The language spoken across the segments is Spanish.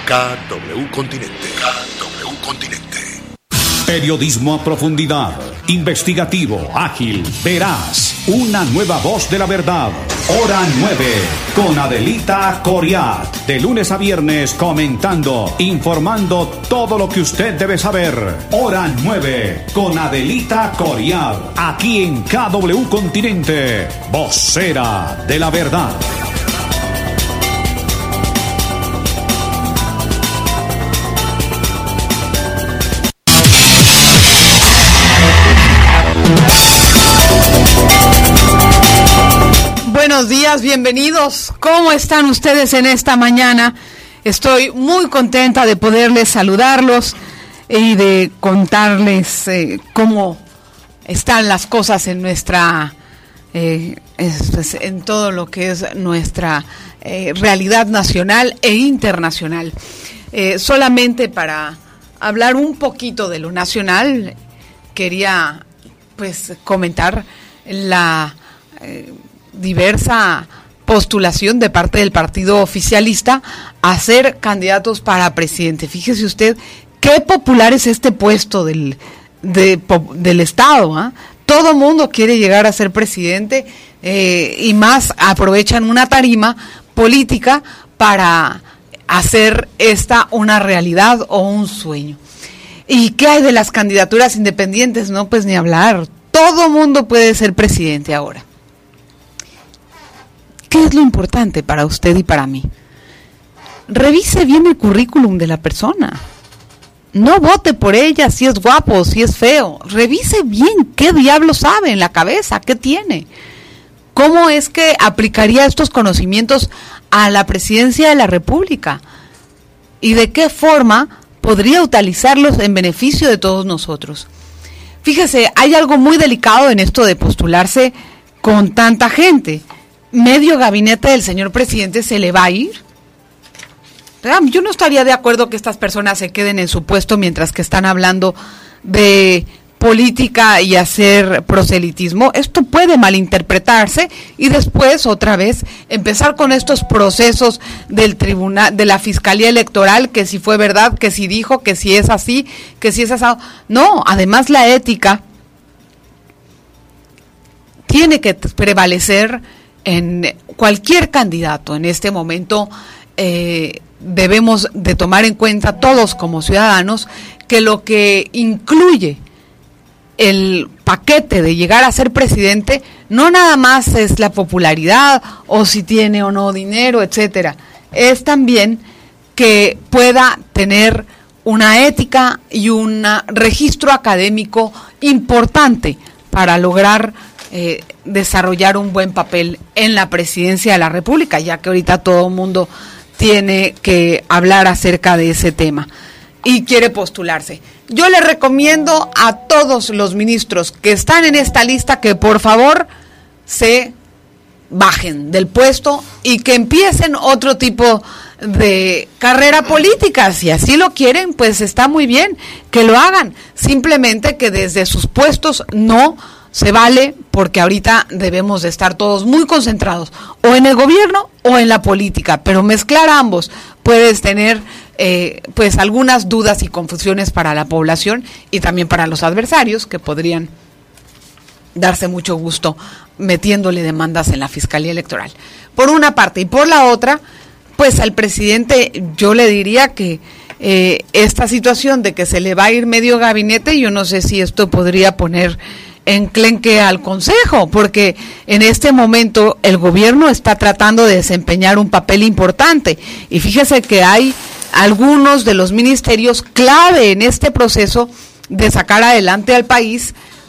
KW Continente. KW Continente. Periodismo a profundidad, investigativo, ágil, veraz. Una nueva voz de la verdad. Hora 9, con Adelita Coriat. De lunes a viernes comentando, informando todo lo que usted debe saber. Hora 9, con Adelita Coriat. Aquí en KW Continente, vocera de la verdad. Buenos días, bienvenidos. ¿Cómo están ustedes en esta mañana? Estoy muy contenta de poderles saludarlos y de contarles cómo están las cosas en nuestra, en todo lo que es nuestra realidad nacional e internacional. Solamente para hablar un poquito de lo nacional, quería comentar la diversa postulación de parte del partido oficialista a ser candidatos para presidente. Fíjese usted qué popular es este puesto del Estado, ¿eh? Todo mundo quiere llegar a ser presidente y más aprovechan una tarima política para hacer esta una realidad o un sueño. ¿Y qué hay de las candidaturas independientes? No, pues ni hablar. Todo mundo puede ser presidente ahora. ¿Qué es lo importante para usted y para mí? Revise bien el currículum de la persona. No vote por ella si es guapo o si es feo. Revise bien qué diablo sabe en la cabeza, qué tiene. ¿Cómo es que aplicaría estos conocimientos a la presidencia de la República? ¿Y de qué forma podría utilizarlos en beneficio de todos nosotros? Fíjese, hay algo muy delicado en esto de postularse con tanta gente. ¿Medio gabinete del señor presidente se le va a ir? Yo no estaría de acuerdo que estas personas se queden en su puesto mientras que están hablando de política y hacer proselitismo. Esto puede malinterpretarse y después otra vez empezar con estos procesos del tribunal, de la Fiscalía Electoral, que si fue verdad, que si dijo, que si es así, que si es asado. No, además la ética tiene que prevalecer en cualquier candidato. En este momento debemos de tomar en cuenta todos como ciudadanos que lo que incluye el paquete de llegar a ser presidente no nada más es la popularidad o si tiene o no dinero, etcétera. Es también que pueda tener una ética y un registro académico importante para lograr desarrollar un buen papel en la presidencia de la República, ya que ahorita todo el mundo tiene que hablar acerca de ese tema y quiere postularse. Yo le recomiendo a todos los ministros que están en esta lista que por favor se bajen del puesto y que empiecen otro tipo de carrera política. Si así lo quieren, pues está muy bien que lo hagan, simplemente que desde sus puestos no se vale, porque ahorita debemos de estar todos muy concentrados o en el gobierno o en la política, pero mezclar ambos puedes tener algunas dudas y confusiones para la población y también para los adversarios que podrían darse mucho gusto metiéndole demandas en la Fiscalía Electoral. Por una parte, y por la otra, pues al presidente yo le diría que esta situación de que se le va a ir medio gabinete, yo no sé si esto podría poner enclenque al Consejo, porque en este momento el gobierno está tratando de desempeñar un papel importante y fíjese que hay algunos de los ministerios clave en este proceso de sacar adelante al país,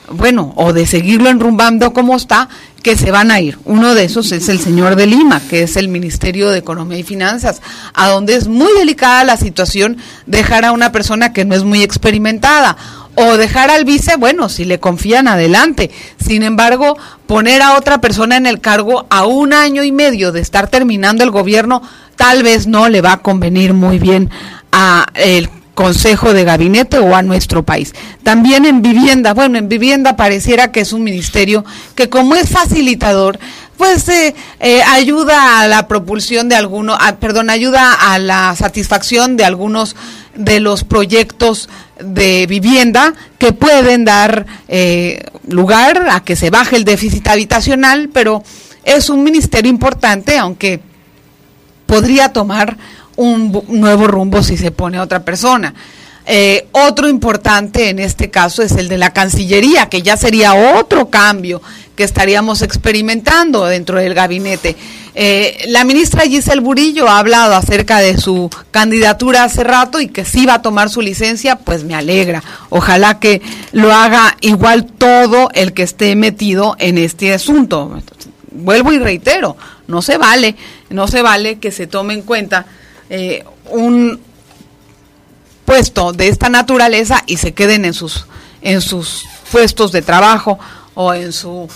o de seguirlo enrumbando como está, que se van a ir. Uno de esos es el señor de Lima, que es el Ministerio de Economía y Finanzas, a donde es muy delicada la situación dejar a una persona que no es muy experimentada, o dejar al vice, si le confían, adelante. Sin embargo, poner a otra persona en el cargo a 1 año y medio de estar terminando el gobierno, tal vez no le va a convenir muy bien a el Consejo de Gabinete o a nuestro país. También en vivienda, en vivienda pareciera que es un ministerio que como es facilitador, ayuda a la propulsión de ayuda a la satisfacción de algunos de los proyectos de vivienda que pueden dar lugar a que se baje el déficit habitacional, pero es un ministerio importante, aunque podría tomar un nuevo rumbo si se pone otra persona. Otro importante en este caso es el de la Cancillería, que ya sería otro cambio que estaríamos experimentando dentro del gabinete. La ministra Giselle Burillo ha hablado acerca de su candidatura hace rato y que sí va a tomar su licencia, pues me alegra. Ojalá que lo haga igual todo el que esté metido en este asunto. Vuelvo y reitero, no se vale que se tome en cuenta un puesto de esta naturaleza y se queden en sus puestos de trabajo o en su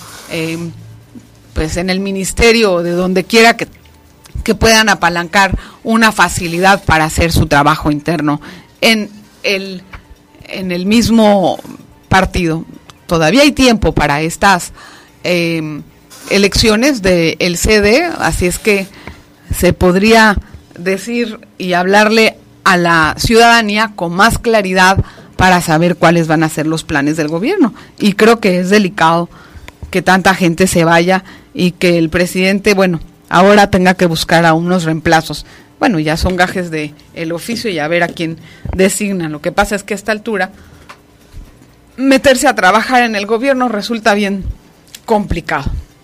en el ministerio o de donde quiera que puedan apalancar una facilidad para hacer su trabajo interno en el mismo partido. Todavía hay tiempo para estas elecciones del CD, así es que se podría decir y hablarle a la ciudadanía con más claridad para saber cuáles van a ser los planes del gobierno. Y creo que es delicado que tanta gente se vaya y que el presidente, ahora tenga que buscar a unos reemplazos. Ya son gajes de el oficio y a ver a quién designan. Lo que pasa es que a esta altura meterse a trabajar en el gobierno resulta bien complicado.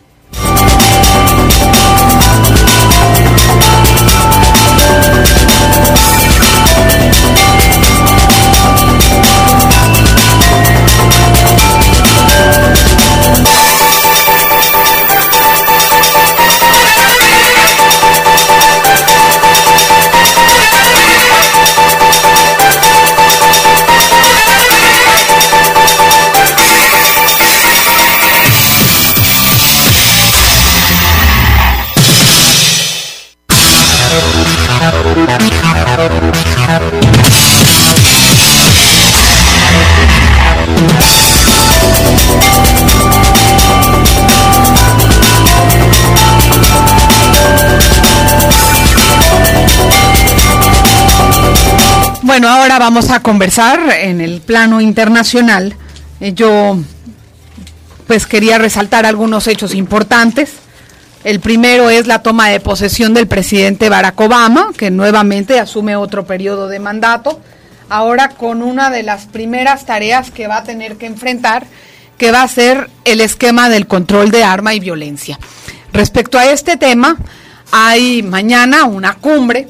Bueno, ahora vamos a conversar en el plano internacional. Yo quería resaltar algunos hechos importantes. El primero es la toma de posesión del presidente Barack Obama, que nuevamente asume otro periodo de mandato, ahora con una de las primeras tareas que va a tener que enfrentar, que va a ser el esquema del control de arma y violencia. Respecto a este tema, hay mañana una cumbre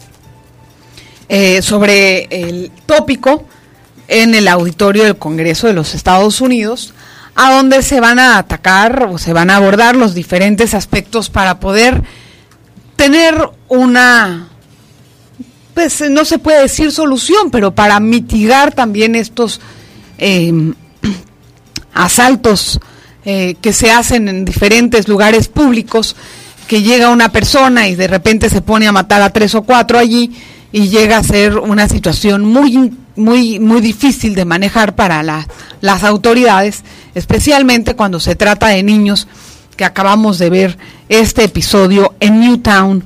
sobre el tópico en el auditorio del Congreso de los Estados Unidos, a donde se van a atacar o se van a abordar los diferentes aspectos para poder tener una, no se puede decir solución, pero para mitigar también estos asaltos que se hacen en diferentes lugares públicos, que llega una persona y de repente se pone a matar a 3 o 4 allí, y llega a ser una situación muy difícil de manejar para las autoridades, especialmente cuando se trata de niños, que acabamos de ver este episodio en Newtown,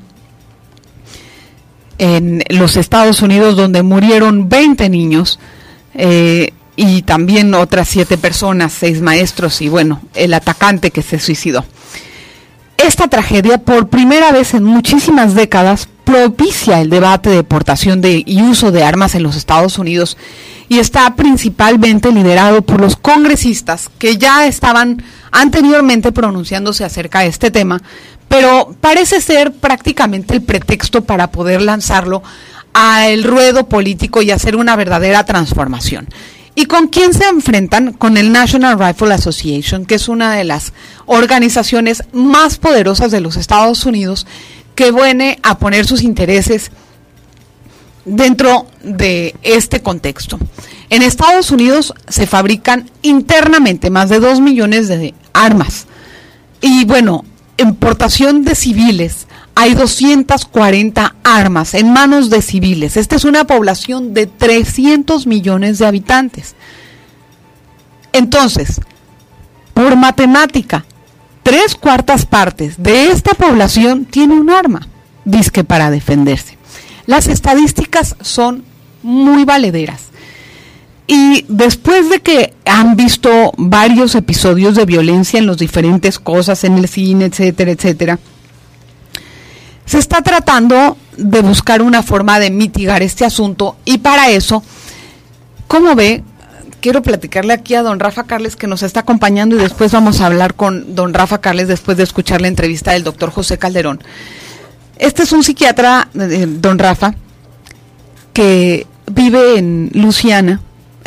en los Estados Unidos, donde murieron 20 niños y también otras 7 personas, 6 maestros y el atacante que se suicidó. Esta tragedia, por primera vez en muchísimas décadas, propicia el debate de portación y uso de armas en los Estados Unidos y está principalmente liderado por los congresistas que ya estaban anteriormente pronunciándose acerca de este tema, pero parece ser prácticamente el pretexto para poder lanzarlo al ruedo político y hacer una verdadera transformación. ¿Y con quién se enfrentan? Con el National Rifle Association, que es una de las organizaciones más poderosas de los Estados Unidos, que viene a poner sus intereses dentro de este contexto. En Estados Unidos se fabrican internamente más de 2 millones de armas. Y en portación de civiles hay 240 armas en manos de civiles. Esta es una población de 300 millones de habitantes. Entonces, por matemática, 3/4 partes de esta población tiene un arma, dizque para defenderse. Las estadísticas son muy valederas. Y después de que han visto varios episodios de violencia en las diferentes cosas, en el cine, etcétera, etcétera, se está tratando de buscar una forma de mitigar este asunto, y para eso, como ve, quiero platicarle aquí a don Rafa Carles, que nos está acompañando, y después vamos a hablar con don Rafa Carles después de escuchar la entrevista del doctor José Calderón. Este es un psiquiatra, don Rafa, que vive en Luisiana,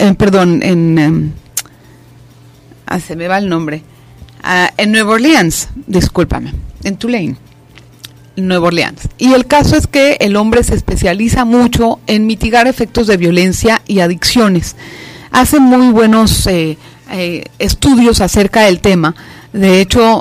se me va el nombre, en Nueva Orleans, discúlpame, en Tulane, Nueva Orleans. Y el caso es que el hombre se especializa mucho en mitigar efectos de violencia y adicciones. Hace muy buenos estudios acerca del tema. De hecho,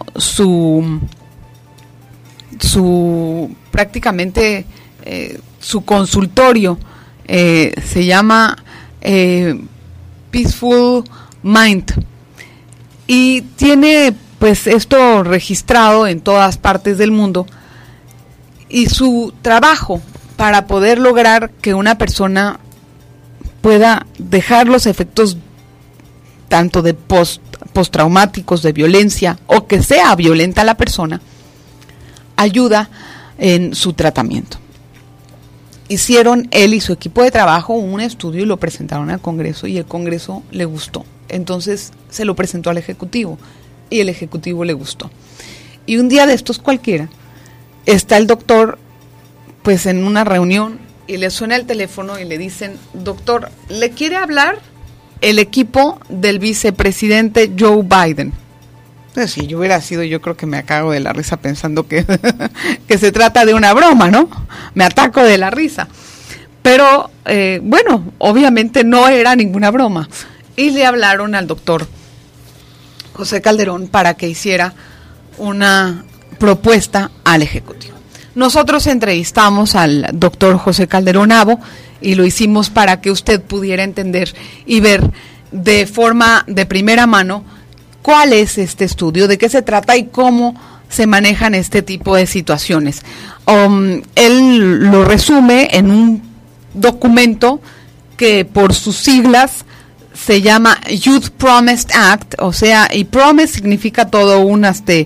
prácticamente su consultorio se llama Peaceful Mind, y tiene pues esto registrado en todas partes del mundo, y su trabajo para poder lograr que una persona pueda dejar los efectos tanto de postraumáticos de violencia, o que sea violenta la persona, ayuda en su tratamiento. Hicieron él y su equipo de trabajo un estudio y lo presentaron al Congreso, y el Congreso le gustó. Entonces se lo presentó al Ejecutivo y el Ejecutivo le gustó. Y un día de estos cualquiera, está el doctor pues en una reunión y le suena el teléfono y le dicen: doctor, ¿le quiere hablar el equipo del vicepresidente Joe Biden? Entonces, si yo hubiera sido, yo creo que me cago de la risa pensando que, que se trata de una broma, ¿no? Me ataco de la risa. Pero, bueno, obviamente no era ninguna broma. Y le hablaron al doctor José Calderón para que hiciera una propuesta al Ejecutivo. Nosotros entrevistamos al doctor José Calderón Abo y lo hicimos para que usted pudiera entender y ver de forma de primera mano cuál es este estudio, de qué se trata y cómo se manejan este tipo de situaciones. Él lo resume en un documento que por sus siglas se llama Youth Promise Act, o sea, y promise significa todo un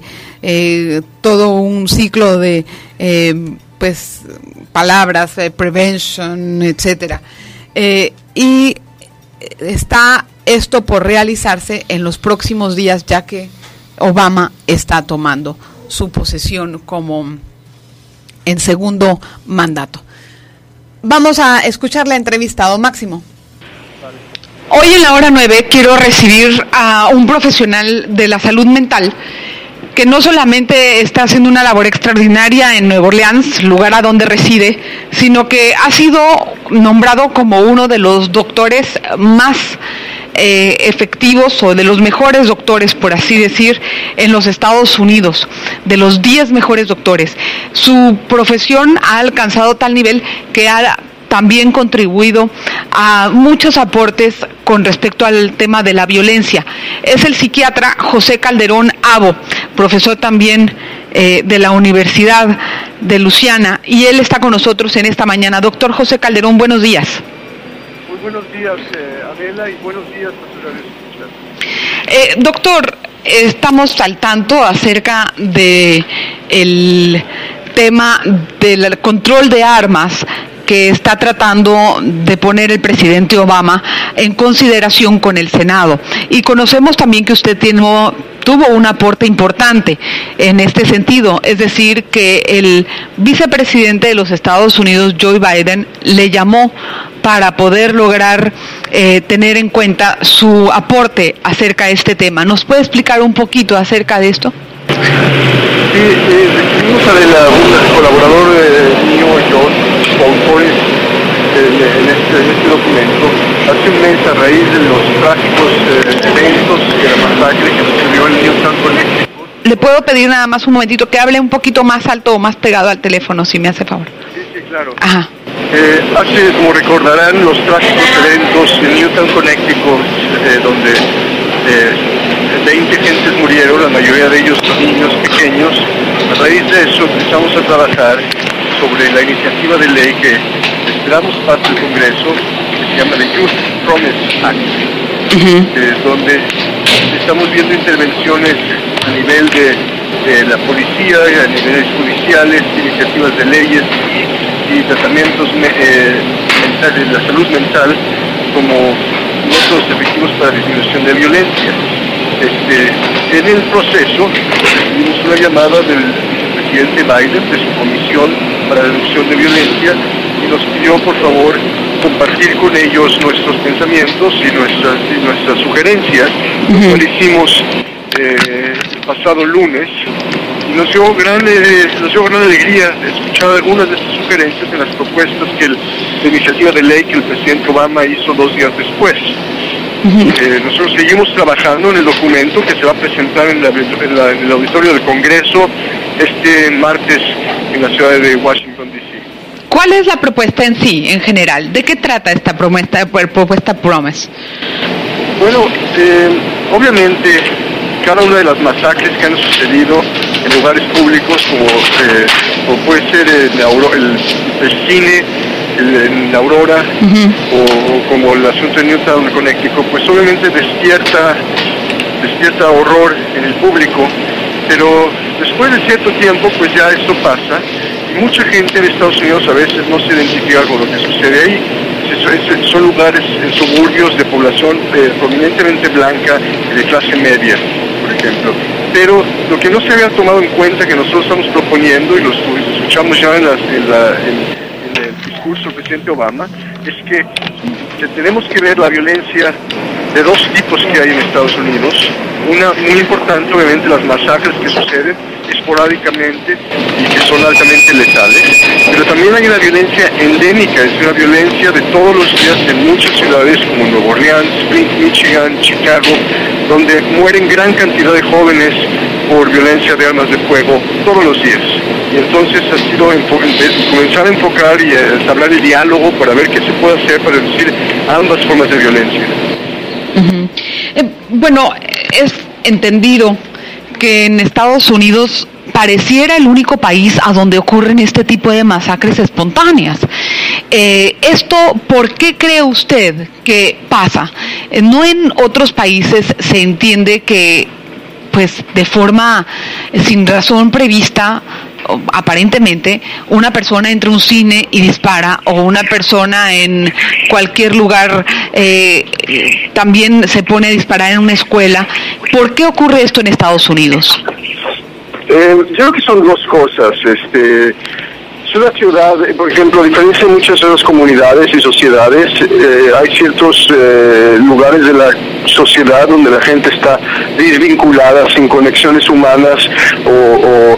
ciclo de pues palabras, prevention, etcétera, y está esto por realizarse en los próximos días, ya que Obama está tomando su posesión como en segundo mandato. Vamos a escuchar la entrevista, don Máximo. Hoy en la hora 9 quiero recibir a un profesional de la salud mental que no solamente está haciendo una labor extraordinaria en Nueva Orleans, lugar a donde reside, sino que ha sido nombrado como uno de los doctores más efectivos, o de los mejores doctores, por así decir, en los Estados Unidos, de los 10 mejores doctores. Su profesión ha alcanzado tal nivel que ha también contribuido a muchos aportes con respecto al tema de la violencia. Es el psiquiatra José Calderón Abo, profesor también de la Universidad de Luisiana, y él está con nosotros en esta mañana. Doctor José Calderón, buenos días. Muy buenos días, Adela, y buenos días a sus radioescuchas. Doctor, estamos al tanto acerca de el tema del control de armas que está tratando de poner el presidente Obama en consideración con el Senado. Y conocemos también que usted tuvo un aporte importante en este sentido, es decir, que el vicepresidente de los Estados Unidos, Joe Biden, le llamó para poder lograr tener en cuenta su aporte acerca de este tema. ¿Nos puede explicar un poquito acerca de esto? Sí, recibimos a un colaborador mío, John, autores en este documento, hace un mes, a raíz de los trágicos eventos de la masacre que sucedió en Newtown, Connecticut. ¿Le puedo pedir nada más un momentito que hable un poquito más alto o más pegado al teléfono, si me hace favor? Sí, claro. Ajá. Hace, como recordarán, los trágicos eventos en Newtown, Connecticut, donde 20 20 gentes murieron, la mayoría de ellos son niños pequeños. A raíz de eso empezamos a trabajar sobre la iniciativa de ley que esperamos pase el Congreso, que se llama the Youth Promise Act, donde estamos viendo intervenciones a nivel de la policía, a niveles judiciales, iniciativas de leyes y tratamientos de la salud mental como métodos efectivos para la disminución de violencia. En el proceso recibimos una llamada del presidente Biden, de su comisión para la reducción de violencia, y nos pidió por favor compartir con ellos nuestros pensamientos y nuestras sugerencias, lo cual hicimos el pasado lunes, y nos dio gran alegría escuchar algunas de estas sugerencias en las propuestas de iniciativa de ley que el presidente Obama hizo 2 días después. Nosotros seguimos trabajando en el documento que se va a presentar en el auditorio del Congreso este martes en la ciudad de Washington, D.C. ¿Cuál es la propuesta en sí, en general? ¿De qué trata esta propuesta Promise? Bueno, obviamente cada una de las masacres que han sucedido en lugares públicos como puede ser el cine, en Aurora, o como el asunto de Newtown, Connecticut, pues obviamente despierta horror en el público, pero después de cierto tiempo pues ya esto pasa y mucha gente en Estados Unidos a veces no se identifica con lo que sucede ahí. Son lugares en suburbios de población prominentemente blanca y de clase media, por ejemplo. Pero lo que no se había tomado en cuenta, que nosotros estamos proponiendo y lo escuchamos ya en el discurso del presidente Obama, es que tenemos que ver la violencia de 2 tipos que hay en Estados Unidos. Una muy importante, obviamente, las masacres que suceden esporádicamente y que son altamente letales, pero también hay una violencia endémica, es una violencia de todos los días en muchas ciudades como Nueva Orleans, Michigan, Chicago, donde mueren gran cantidad de jóvenes por violencia de armas de fuego todos los días. Y entonces ha sido comenzar a enfocar y hablar el diálogo para ver qué se puede hacer para reducir ambas formas de violencia. Bueno, es entendido que en Estados Unidos pareciera el único país a donde ocurren este tipo de masacres espontáneas. ¿Esto por qué cree usted que pasa? ¿No en otros países se entiende que, pues, de forma sin razón prevista, aparentemente, una persona entra a un cine y dispara, o una persona en cualquier lugar también se pone a disparar en una escuela? ¿Por qué ocurre esto en Estados Unidos? Yo creo que son 2 cosas. Es una ciudad, por ejemplo, a diferencia de muchas otras comunidades y sociedades, hay ciertos lugares de la sociedad donde la gente está desvinculada, sin conexiones humanas, o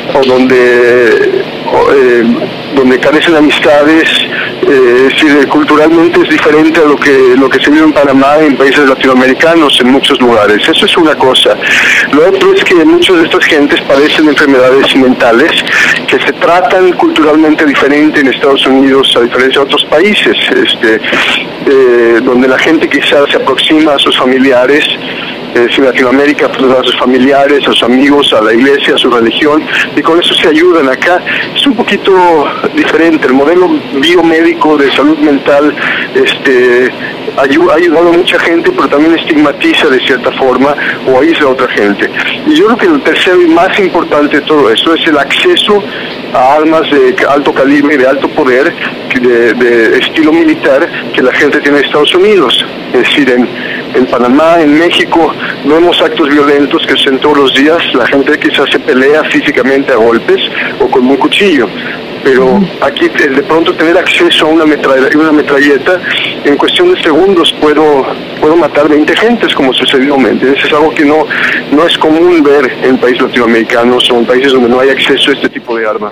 donde carecen amistades. Culturalmente es diferente a lo que se vive en Panamá, en países latinoamericanos, en muchos lugares. Eso es una cosa. Lo otro es que muchas de estas gentes padecen enfermedades mentales que se tratan culturalmente diferente en Estados Unidos a diferencia de otros países, donde la gente quizás se aproxima a sus familiares. En Latinoamérica, pues, a sus familiares, a sus amigos, a la iglesia, a su religión, y con eso se ayudan. Acá es un poquito diferente. El modelo biomédico de salud mental ha ayudado a mucha gente, pero también estigmatiza de cierta forma o aísla a otra gente. Y yo creo que el tercero y más importante de todo esto es el acceso a armas de alto calibre, de alto poder, de estilo militar, que la gente tiene en Estados Unidos. Es decir, en Panamá, en México, vemos actos violentos que se ven todos los días. La gente quizás se pelea físicamente a golpes o con un cuchillo, pero aquí de pronto tener acceso a una metralleta, en cuestión de segundos puedo matar 20 gentes, como sucedió. Eso es algo que no es común ver en países latinoamericanos o en países donde no hay acceso a este tipo de armas.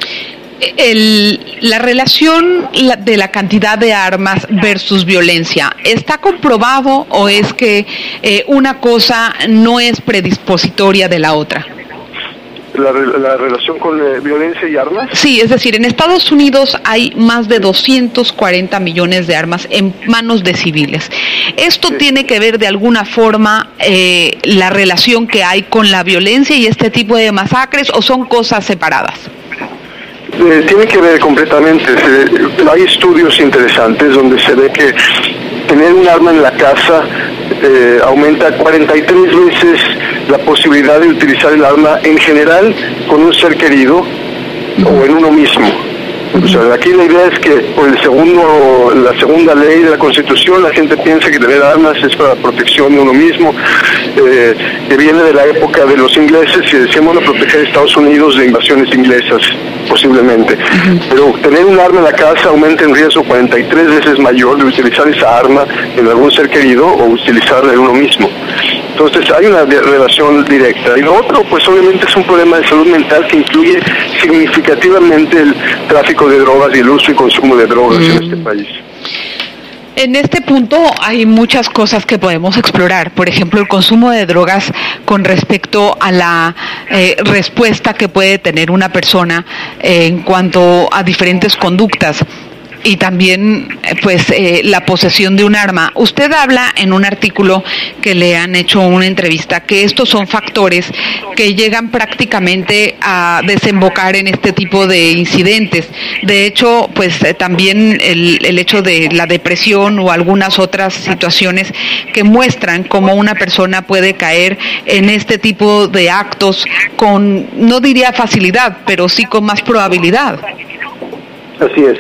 La relación de la cantidad de armas versus violencia, ¿está comprobado o es que una cosa no es predispositoria de la otra? la relación con violencia y armas. Sí, es decir, en Estados Unidos hay más de 240 millones de armas en manos de civiles. ¿Esto tiene que ver de alguna forma la relación que hay con la violencia y este tipo de masacres, o son cosas separadas? Tiene que ver completamente. Hay estudios interesantes donde se ve que tener un arma en la casa aumenta 43 veces la posibilidad de utilizar el arma en general con un ser querido o en uno mismo. O sea, aquí la idea es que por la segunda ley de la Constitución, la gente piensa que tener armas es para la protección de uno mismo, que viene de la época de los ingleses, y decíamos a proteger a Estados Unidos de invasiones inglesas, posiblemente. Pero tener un arma en la casa aumenta en riesgo 43 veces mayor de utilizar esa arma en algún ser querido o utilizarla en uno mismo. Entonces hay una relación directa. Y lo otro, pues obviamente es un problema de salud mental que incluye significativamente el tráfico de drogas y el uso y consumo de drogas en este país. En este punto hay muchas cosas que podemos explorar. Por ejemplo, el consumo de drogas con respecto a la respuesta que puede tener una persona en cuanto a diferentes conductas. Y también la posesión de un arma. Usted habla en un artículo que le han hecho una entrevista que estos son factores que llegan prácticamente a desembocar en este tipo de incidentes. De hecho, también el hecho de la depresión o algunas otras situaciones que muestran cómo una persona puede caer en este tipo de actos con, no diría facilidad, pero sí con más probabilidad. Así es.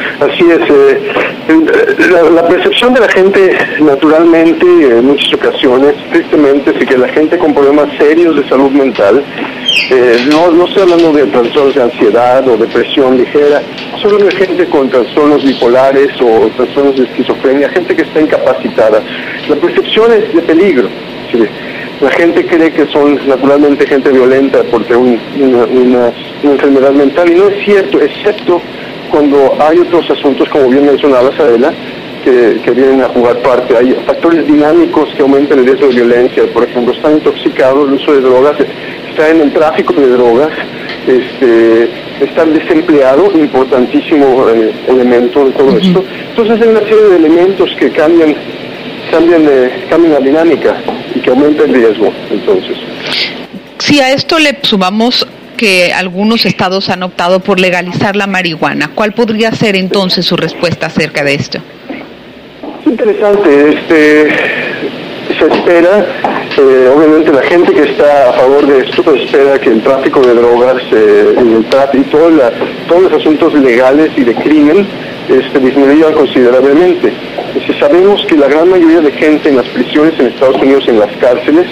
La percepción de la gente, naturalmente, en muchas ocasiones, tristemente, es que la gente con problemas serios de salud mental, no estoy hablando de trastornos de ansiedad o depresión ligera, solo de gente con trastornos bipolares o trastornos de esquizofrenia, gente que está incapacitada. La percepción es de peligro. ¿Sí? La gente cree que son naturalmente gente violenta porque una enfermedad mental, y no es cierto, excepto cuando hay otros asuntos, como bien mencionaba Adela, que vienen a jugar parte. Hay factores dinámicos que aumentan el riesgo de violencia. Por ejemplo, están intoxicados, el uso de drogas, está en el tráfico de drogas, estar desempleado, importantísimo elemento de todo esto. Entonces hay una serie de elementos que cambian la dinámica y que aumenta el riesgo. Entonces, si a esto le sumamos que algunos estados han optado por legalizar la marihuana, ¿cuál podría ser entonces su respuesta acerca de esto? Es interesante. Se espera, obviamente la gente que está a favor de esto espera que el tráfico de drogas y todos los asuntos legales y de crimen disminuyan considerablemente. Sabemos que la gran mayoría de gente en las prisiones en Estados Unidos, en las cárceles,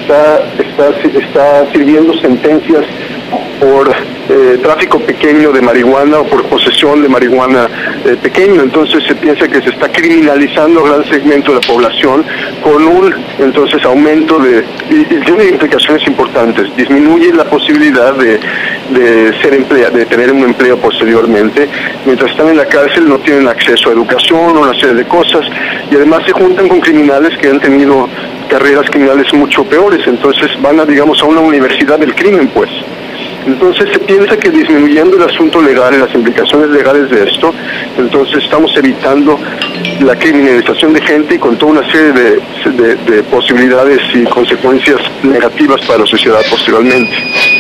está sirviendo sentencias por tráfico pequeño de marihuana o por posesión de marihuana pequeño. Entonces se piensa que se está criminalizando a gran segmento de la población con un aumento y tiene implicaciones importantes. Disminuye la posibilidad de tener un empleo posteriormente. Mientras están en la cárcel no tienen acceso a educación, una serie de cosas, y además se juntan con criminales que han tenido carreras criminales mucho peores. Entonces van a una universidad del crimen, pues. Entonces se piensa que disminuyendo el asunto legal y las implicaciones legales de esto, entonces estamos evitando la criminalización de gente y con toda una serie de posibilidades y consecuencias negativas para la sociedad posteriormente.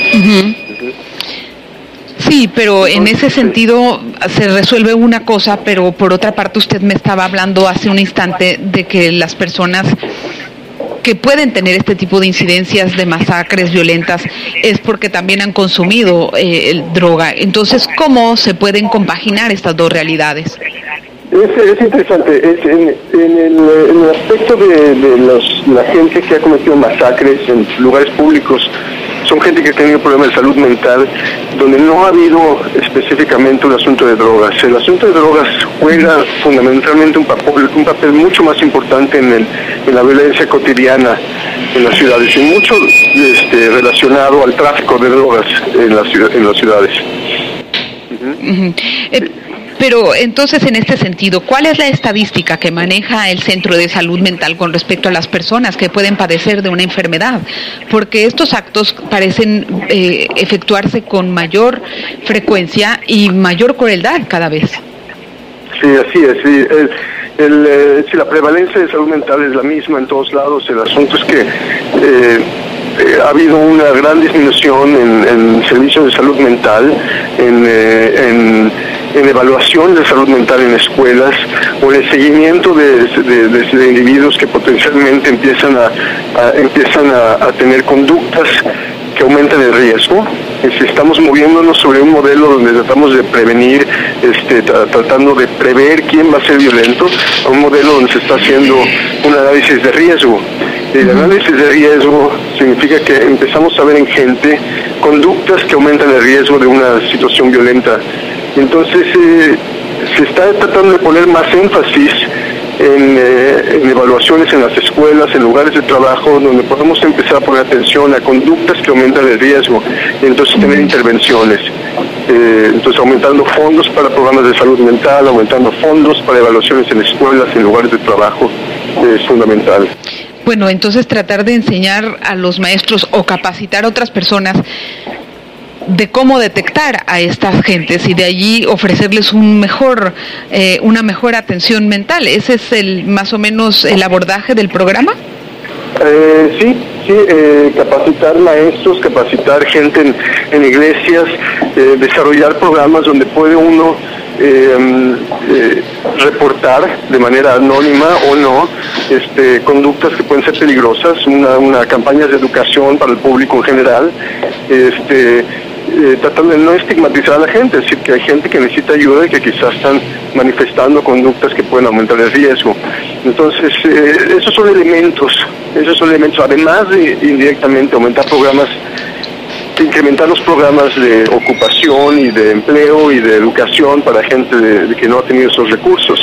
Sí, pero en ese sentido se resuelve una cosa, pero por otra parte usted me estaba hablando hace un instante de que las personas que pueden tener este tipo de incidencias de masacres violentas es porque también han consumido droga. Entonces, ¿cómo se pueden compaginar estas dos realidades? Es interesante. En el aspecto de la gente que ha cometido masacres en lugares públicos, son gente que ha tenido problemas de salud mental, donde no ha habido específicamente un asunto de drogas. El asunto de drogas juega fundamentalmente un papel mucho más importante en la violencia cotidiana en las ciudades, y mucho relacionado al tráfico de drogas en las ciudades. Pero entonces, en este sentido, ¿cuál es la estadística que maneja el Centro de Salud Mental con respecto a las personas que pueden padecer de una enfermedad? Porque estos actos parecen efectuarse con mayor frecuencia y mayor crueldad cada vez. Sí, así es. Sí. Si la prevalencia de salud mental es la misma en todos lados, el asunto es que ha habido una gran disminución en servicios de salud mental, en evaluación de salud mental en escuelas, o en el seguimiento de individuos que potencialmente empiezan a tener conductas que aumentan el riesgo. Estamos moviéndonos sobre un modelo donde tratamos de prevenir, tratando de prever quién va a ser violento, a un modelo donde se está haciendo un análisis de riesgo. El análisis de riesgo significa que empezamos a ver en gente conductas que aumentan el riesgo de una situación violenta. Entonces se está tratando de poner más énfasis en evaluaciones en las escuelas, en lugares de trabajo, donde podemos empezar a poner atención a conductas que aumentan el riesgo y entonces tener intervenciones. Entonces aumentando fondos para programas de salud mental, aumentando fondos para evaluaciones en escuelas, en lugares de trabajo, es fundamental. Bueno, entonces tratar de enseñar a los maestros o capacitar a otras personas de cómo detectar a estas gentes y de allí ofrecerles una mejor atención mental. ¿Ese es más o menos el abordaje del programa? Sí, capacitar maestros, capacitar gente en iglesias, desarrollar programas donde puede uno reportar de manera anónima o no conductas que pueden ser peligrosas, una campaña de educación para el público en general, tratando de no estigmatizar a la gente, es decir, que hay gente que necesita ayuda y que quizás están manifestando conductas que pueden aumentar el riesgo. Entonces, esos son elementos, además de indirectamente incrementar los programas de ocupación y de empleo y de educación para gente que no ha tenido esos recursos.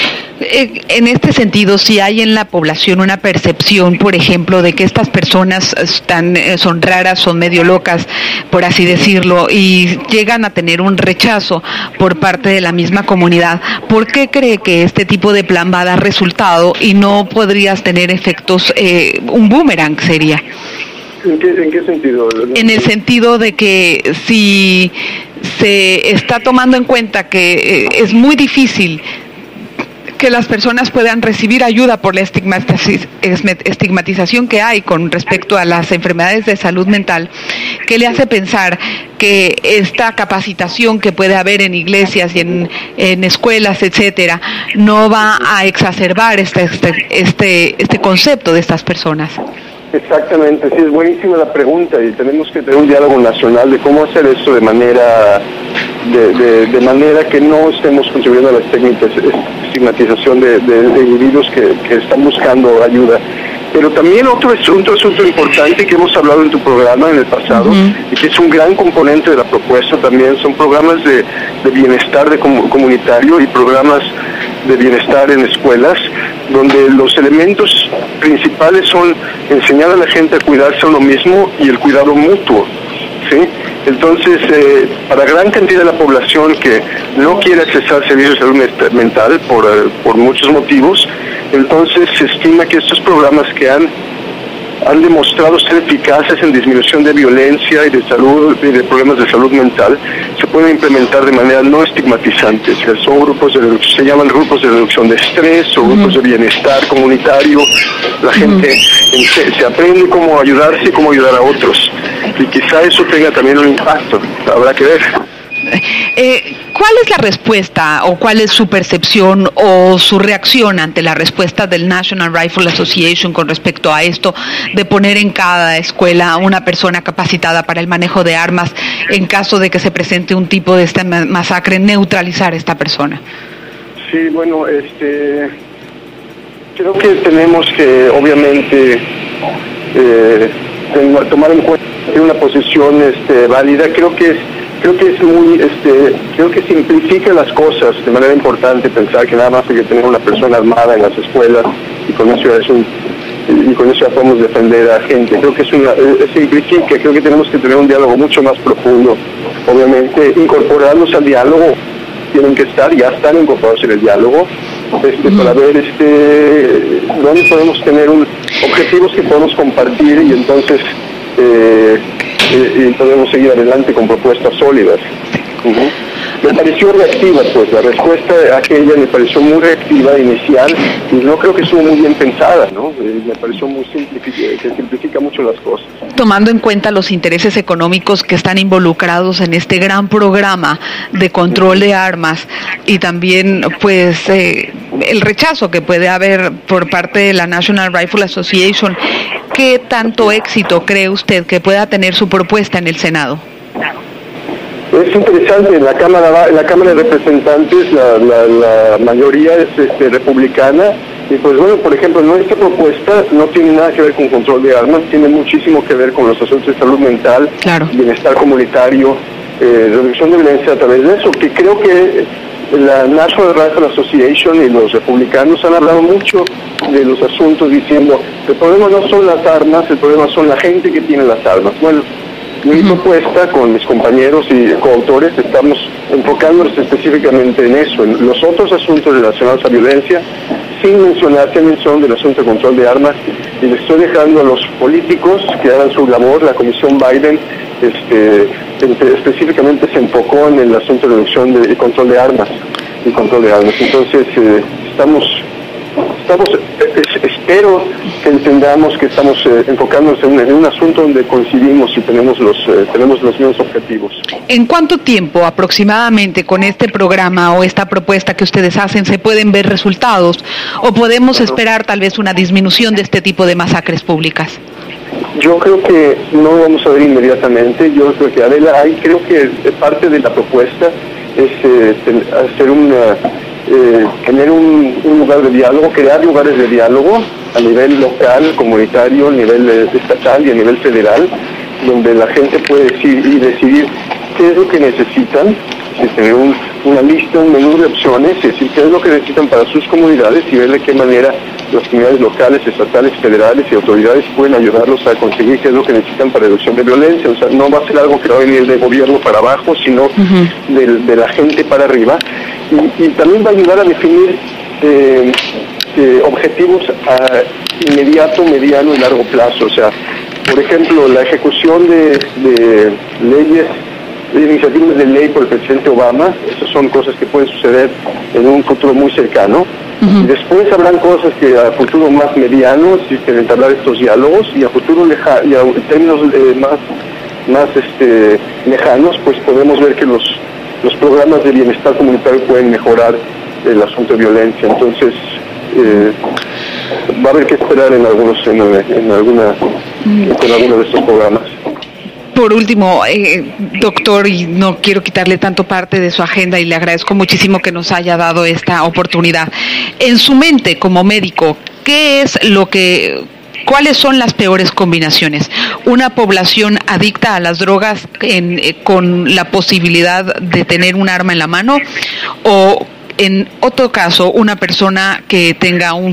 En este sentido, si hay en la población una percepción, por ejemplo, de que estas personas son raras, son medio locas, por así decirlo, y llegan a tener un rechazo por parte de la misma comunidad, ¿por qué cree que este tipo de plan va a dar resultado y no podrías tener efectos, un boomerang sería? ¿En qué sentido? En el sentido de que si se está tomando en cuenta que es muy difícil que las personas puedan recibir ayuda por la estigmatización que hay con respecto a las enfermedades de salud mental, ¿qué le hace pensar que esta capacitación que puede haber en iglesias y en escuelas, etcétera, no va a exacerbar este concepto de estas personas? Exactamente, sí, es buenísima la pregunta y tenemos que tener un diálogo nacional de cómo hacer esto de manera que no estemos contribuyendo a la estigmatización de individuos que están buscando ayuda. Pero también otro asunto importante que hemos hablado en tu programa en el pasado, y que es un gran componente de la propuesta también, son programas de bienestar comunitario y programas de bienestar en escuelas, donde los elementos principales son enseñar a la gente a cuidarse a uno mismo y el cuidado mutuo, ¿sí? Entonces, para gran cantidad de la población que no quiere accesar servicios de salud mental por muchos motivos, entonces se estima que estos programas que han demostrado ser eficaces en disminución de violencia y de salud y de problemas de salud mental se pueden implementar de manera no estigmatizante. O sea, son se llaman grupos de reducción de estrés o grupos de bienestar comunitario. La gente se aprende cómo ayudarse y cómo ayudar a otros. Y quizá eso tenga también un impacto. Habrá que ver. ¿Cuál es la respuesta o cuál es su percepción o su reacción ante la respuesta del National Rifle Association con respecto a esto de poner en cada escuela una persona capacitada para el manejo de armas en caso de que se presente un tipo de esta masacre, neutralizar a esta persona? Sí, bueno, creo que tenemos que obviamente tomar en cuenta una posición válida. Creo que simplifica las cosas de manera importante pensar que nada más hay que tener una persona armada en las escuelas y con eso ya podemos defender a gente. Creo que simplifica, creo que tenemos que tener un diálogo mucho más profundo, obviamente incorporarlos al diálogo tienen que estar, ya están incorporados en el diálogo, para ver dónde podemos tener objetivos que podemos compartir y entonces y podemos seguir adelante con propuestas sólidas. Me pareció reactiva, pues la respuesta aquella me pareció muy reactiva inicial y no creo que estuvo muy bien pensada, ¿no? Me pareció muy que simplifica mucho las cosas. Tomando en cuenta los intereses económicos que están involucrados en este gran programa de control de armas y también pues el rechazo que puede haber por parte de la National Rifle Association, ¿qué tanto éxito cree usted que pueda tener su propuesta en el Senado? Es interesante, en la Cámara de Representantes la mayoría es republicana y pues bueno, por ejemplo, nuestra propuesta no tiene nada que ver con control de armas, tiene muchísimo que ver con los asuntos de salud mental, claro, bienestar comunitario, reducción de violencia a través de eso, que creo que la National Rifle Association y los republicanos han hablado mucho de los asuntos diciendo el problema no son las armas, el problema son la gente que tiene las armas. Bueno, mi propuesta con mis compañeros y coautores estamos enfocándonos específicamente en eso, en los otros asuntos relacionados a violencia, sin mencionar qué mención del asunto de control de armas, y le estoy dejando a los políticos que hagan su labor. La Comisión Biden específicamente se enfocó en el asunto de reducción de control de armas y control de armas. Entonces espero que entendamos que estamos enfocándonos en un asunto donde coincidimos y tenemos los mismos objetivos. ¿En cuánto tiempo aproximadamente con este programa o esta propuesta que ustedes hacen se pueden ver resultados o podemos esperar tal vez una disminución de este tipo de masacres públicas? Yo creo que no lo vamos a ver inmediatamente. Yo creo que creo que parte de la propuesta es tener un lugar de diálogo, crear lugares de diálogo a nivel local, comunitario, a nivel estatal y a nivel federal, donde la gente puede decidir qué es lo que necesitan, tener una lista, un menú de opciones, es decir, qué es lo que necesitan para sus comunidades y ver de qué manera las comunidades locales, estatales, federales y autoridades pueden ayudarlos a conseguir qué es lo que necesitan para reducción de violencia. O sea, no va a ser algo que va a venir del gobierno para abajo, sino de la gente para arriba. Y también va a ayudar a definir objetivos a inmediato, mediano y largo plazo. O sea, por ejemplo, la ejecución de leyes, de iniciativas de ley por el presidente Obama, esas son cosas que pueden suceder en un futuro muy cercano. Y después habrán cosas que a futuro más mediano, si que entablar estos diálogos, y a futuro y en términos más lejanos, pues podemos ver que los programas de bienestar comunitario pueden mejorar el asunto de violencia. Entonces va a haber que esperar con algunos de estos programas. Por último, doctor, y no quiero quitarle tanto parte de su agenda y le agradezco muchísimo que nos haya dado esta oportunidad. En su mente como médico, ¿cuáles son las peores combinaciones? ¿Una población adicta a las drogas con la posibilidad de tener un arma en la mano? ¿O en otro caso, una persona que tenga un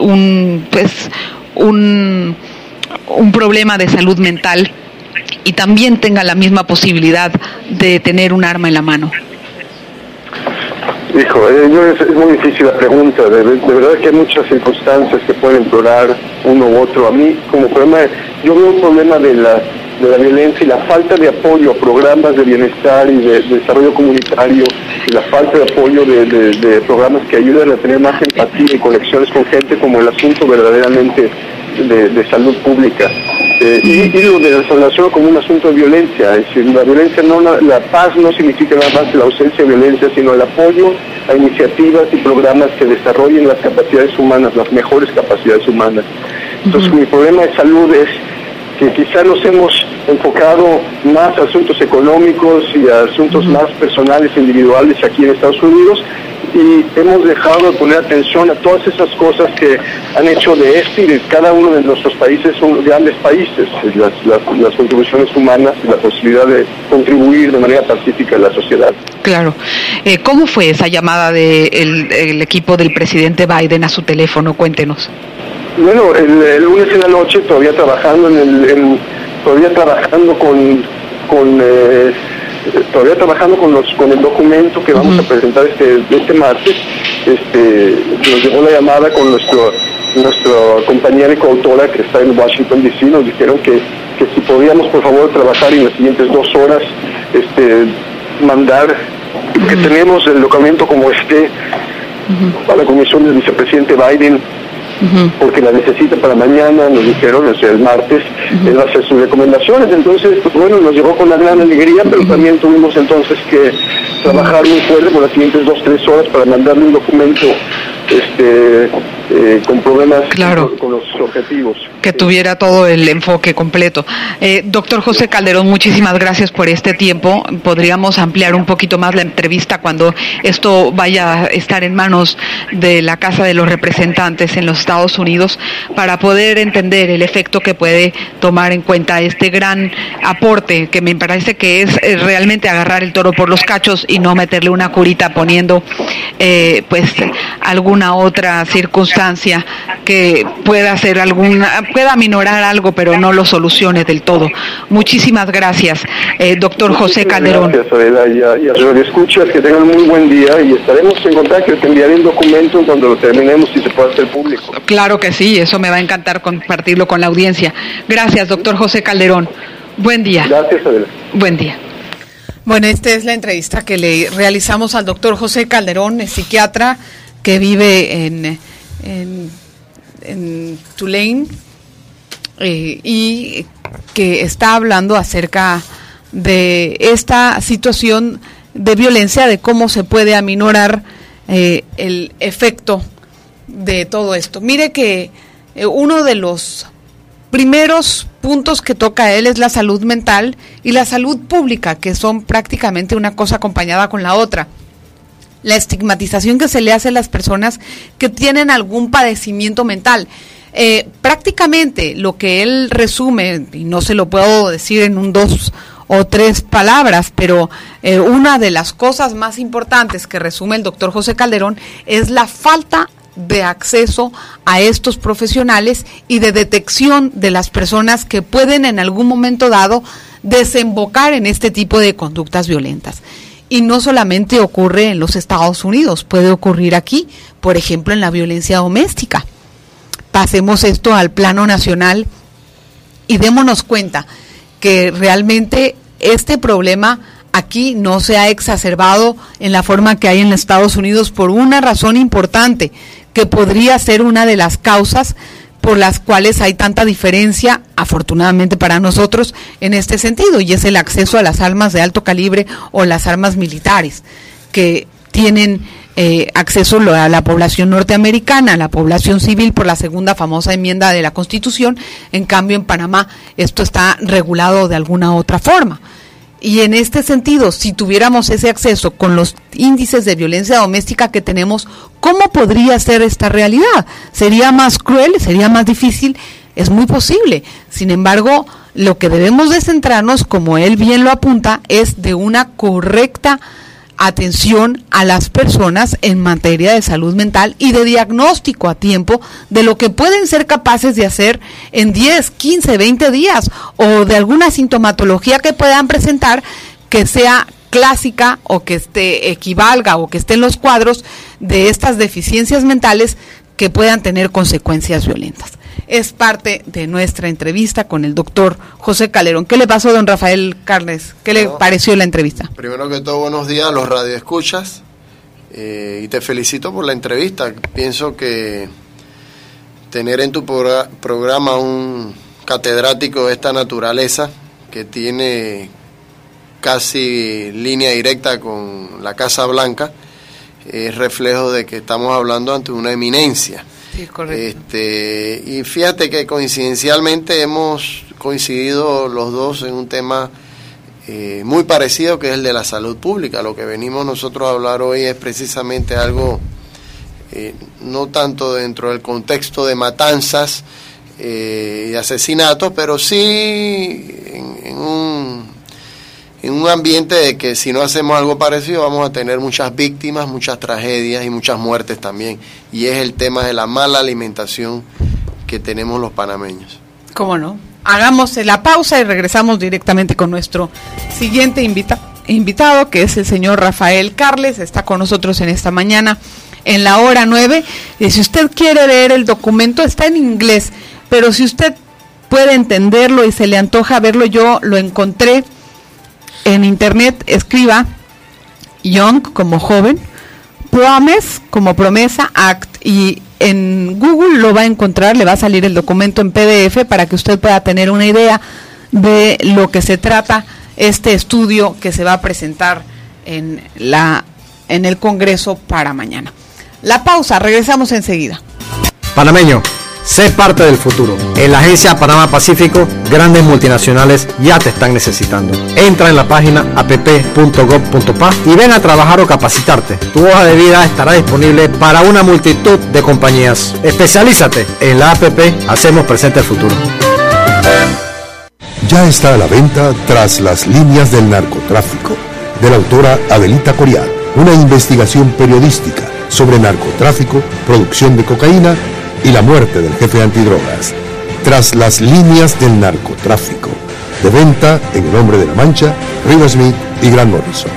problema de salud mental y también tenga la misma posibilidad de tener un arma en la mano? Es muy difícil la pregunta. De verdad que hay muchas circunstancias que pueden empeorar uno u otro. A mí, como problema, yo veo un problema de la violencia y la falta de apoyo a programas de bienestar y de desarrollo comunitario, y la falta de apoyo de programas que ayudan a tener más empatía y conexiones con gente, como el asunto verdaderamente de salud pública. Y lo de relacionado como un asunto de violencia. Es decir, la paz no significa nada más la ausencia de violencia, sino el apoyo a iniciativas y programas que desarrollen las capacidades humanas, las mejores capacidades humanas. Entonces, mi problema de salud es que quizá nos hemos enfocado más a asuntos económicos y a asuntos más personales, individuales aquí en Estados Unidos, y hemos dejado de poner atención a todas esas cosas que han hecho de este y de cada uno de nuestros países son grandes países, las contribuciones humanas y la posibilidad de contribuir de manera pacífica a la sociedad. Claro. ¿Cómo fue esa llamada del equipo del presidente Biden a su teléfono? Cuéntenos. Bueno, el lunes en la noche, todavía trabajando con todavía trabajando con el documento que vamos a presentar este martes. Nos llegó la llamada con nuestra compañera y coautora que está en Washington D.C. Nos dijeron que si podíamos por favor trabajar en las siguientes 2 horas, mandar que tenemos el documento como a la comisión del vicepresidente Biden, porque la necesita para mañana, nos dijeron, o sea, el martes, él va a hacer sus recomendaciones. Entonces, pues bueno, nos llegó con una gran alegría, pero también tuvimos entonces que trabajar muy fuerte por las siguientes 2-3 horas para mandarle un documento con problemas, claro, con los objetivos. Que tuviera todo el enfoque completo. Doctor José Calderón, muchísimas gracias por este tiempo. Podríamos ampliar un poquito más la entrevista cuando esto vaya a estar en manos de la Casa de los Representantes en los Estados Unidos para poder entender el efecto que puede tomar en cuenta este gran aporte, que me parece que es realmente agarrar el toro por los cachos y no meterle una curita poniendo pues alguna otra circunstancia que pueda hacer pueda aminorar algo, pero no lo solucione del todo. Muchísimas gracias, doctor José Calderón. Gracias, Adela, y a los escuchas, que tengan muy buen día y estaremos en contacto. Te enviaré el documento cuando lo terminemos y se pueda hacer público. Claro que sí, eso me va a encantar compartirlo con la audiencia. Gracias, doctor José Calderón. Buen día. Gracias, Adela. Buen día. Bueno, esta es la entrevista que le realizamos al doctor José Calderón, psiquiatra que vive en Tulane y que está hablando acerca de esta situación de violencia, de cómo se puede aminorar el efecto de todo esto. Mire que uno de los primeros puntos que toca él es la salud mental y la salud pública, que son prácticamente una cosa acompañada con la otra. La estigmatización que se le hace a las personas que tienen algún padecimiento mental. Prácticamente lo que él resume, y no se lo puedo decir en 2 o 3 palabras, pero una de las cosas más importantes que resume el doctor José Calderón es la falta de acceso a estos profesionales y de detección de las personas que pueden en algún momento dado desembocar en este tipo de conductas violentas. Y no solamente ocurre en los Estados Unidos, puede ocurrir aquí, por ejemplo, en la violencia doméstica. Pasemos esto al plano nacional y démonos cuenta que realmente este problema aquí no se ha exacerbado en la forma que hay en los Estados Unidos por una razón importante, que podría ser una de las causas por las cuales hay tanta diferencia, afortunadamente para nosotros, en este sentido, y es el acceso a las armas de alto calibre o las armas militares, que tienen acceso a la población norteamericana, a la población civil por la segunda famosa enmienda de la Constitución. En cambio, en Panamá esto está regulado de alguna otra forma. Y en este sentido, si tuviéramos ese acceso con los índices de violencia doméstica que tenemos, ¿cómo podría ser esta realidad? ¿Sería más cruel? ¿Sería más difícil? Es muy posible. Sin embargo, lo que debemos de centrarnos, como él bien lo apunta, es de una correcta atención a las personas en materia de salud mental y de diagnóstico a tiempo de lo que pueden ser capaces de hacer en 10, 15, 20 días o de alguna sintomatología que puedan presentar que sea clásica o que equivalga o que esté en los cuadros de estas deficiencias mentales que puedan tener consecuencias violentas. Es parte de nuestra entrevista con el doctor José Calderón. ¿Qué le pasó, don Rafael Carles? ¿Qué le pareció la entrevista? Primero que todo, buenos días a los radioescuchas y te felicito por la entrevista. Pienso que tener en tu programa un catedrático de esta naturaleza que tiene casi línea directa con la Casa Blanca es reflejo de que estamos hablando ante una eminencia. Sí, correcto. Y fíjate que coincidencialmente hemos coincidido los dos en un tema muy parecido, que es el de la salud pública. Lo que venimos nosotros a hablar hoy es precisamente algo no tanto dentro del contexto de matanzas y asesinatos, pero sí en un ambiente de que si no hacemos algo parecido vamos a tener muchas víctimas, muchas tragedias y muchas muertes también. Y es el tema de la mala alimentación que tenemos los panameños. ¿Cómo no? Hagamos la pausa y regresamos directamente con nuestro siguiente invitado. invitado, que es el señor Rafael Carles, está con nosotros en esta mañana en la hora 9. Y si usted quiere leer el documento, está en inglés, pero si usted puede entenderlo y se le antoja verlo, yo lo encontré en internet. Escriba Young como joven, Promise como promesa, Act, y en Google lo va a encontrar, le va a salir el documento en PDF para que usted pueda tener una idea de lo que se trata este estudio que se va a presentar en el Congreso para mañana. La pausa, regresamos enseguida. Panameño, sé parte del futuro. En la Agencia Panamá Pacífico, grandes multinacionales ya te están necesitando. Entra en la página app.gov.pa y ven a trabajar o capacitarte. Tu hoja de vida estará disponible para una multitud de compañías. Especialízate. En la APP hacemos presente el futuro. Ya está a la venta Tras las líneas del narcotráfico, de la autora Adelita Coriat, una investigación periodística sobre narcotráfico, producción de cocaína y la muerte del jefe antidrogas. Tras las líneas del narcotráfico, de venta en El Hombre de la Mancha, Riversmith y Grant Morrison.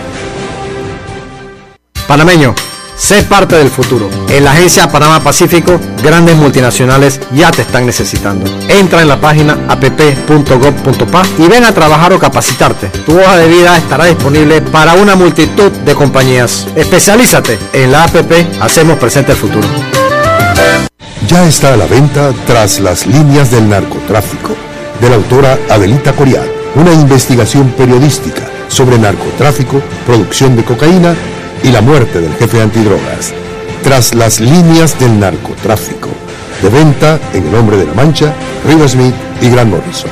Panameño, sé parte del futuro. En la Agencia Panamá Pacífico, grandes multinacionales ya te están necesitando. Entra en la página app.gov.pa y ven a trabajar o capacitarte. Tu hoja de vida estará disponible para una multitud de compañías. Especialízate. En la APP hacemos presente el futuro. Ya está a la venta Tras las líneas del narcotráfico, de la autora Adelita Coriat, una investigación periodística sobre narcotráfico, producción de cocaína y la muerte del jefe antidrogas. Tras las líneas del narcotráfico, de venta en El Hombre de la Mancha, Riversmith y Grant Morrison.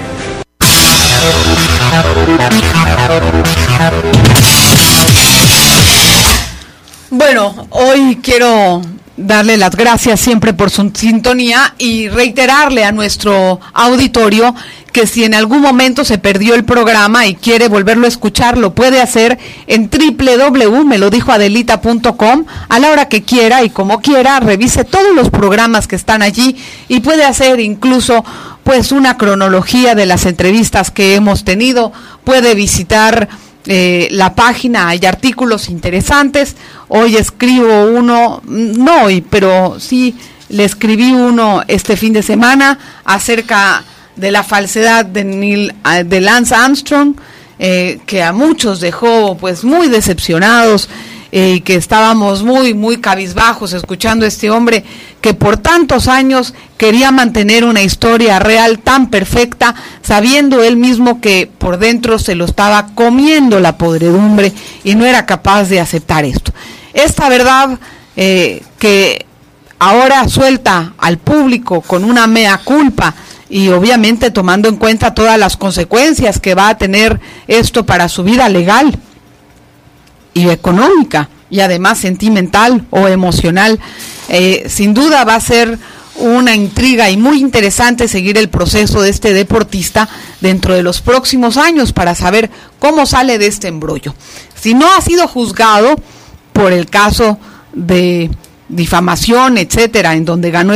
Bueno, hoy quiero darle las gracias siempre por su sintonía y reiterarle a nuestro auditorio que si en algún momento se perdió el programa y quiere volverlo a escuchar, lo puede hacer en www.melodijoadelita.com a la hora que quiera y como quiera. Revise todos los programas que están allí y puede hacer incluso pues una cronología de las entrevistas que hemos tenido. Puede visitar la página, hay artículos interesantes. Hoy escribo uno, no hoy, pero sí le escribí uno este fin de semana acerca de la falsedad de Lance Armstrong, que a muchos dejó pues muy decepcionados, y que estábamos muy cabizbajos escuchando a este hombre que por tantos años quería mantener una historia real tan perfecta, sabiendo él mismo que por dentro se lo estaba comiendo la podredumbre y no era capaz de aceptar esto. Esta verdad que ahora suelta al público con una mea culpa y obviamente tomando en cuenta todas las consecuencias que va a tener esto para su vida legal y económica y además sentimental o emocional, sin duda va a ser una intriga y muy interesante seguir el proceso de este deportista dentro de los próximos años para saber cómo sale de este embrollo. Si no ha sido juzgado por el caso de difamación, etcétera, en donde ganó